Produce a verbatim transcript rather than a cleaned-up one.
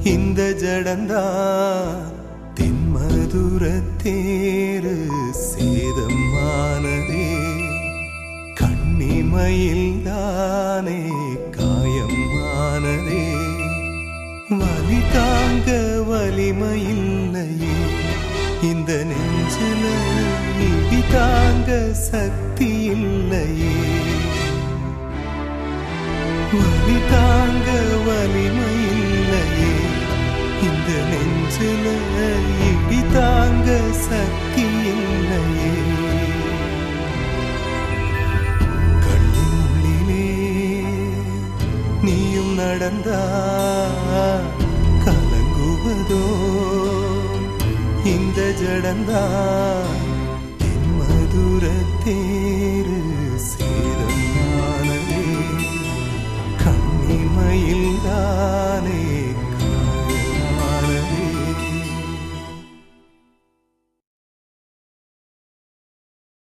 இந்த ஜடந்தான் தென்மதுர தேரு சேதமானதே கண்ணிமையில் தானே காயமானதே வலி தாங்க வலிமையில்லையே இந்த நெஞ்சில இடி தாங்க சக்தி இல்லையே வலி தாங்க வலிமையில்லையே இந்த நெஞ்சில இடி தாங்க சக்தி இல்லையே கண்ணிலே நீயும் நடந்தா கலங்குவதோ இந்த ஜடந்தா தென்மதுர தேரு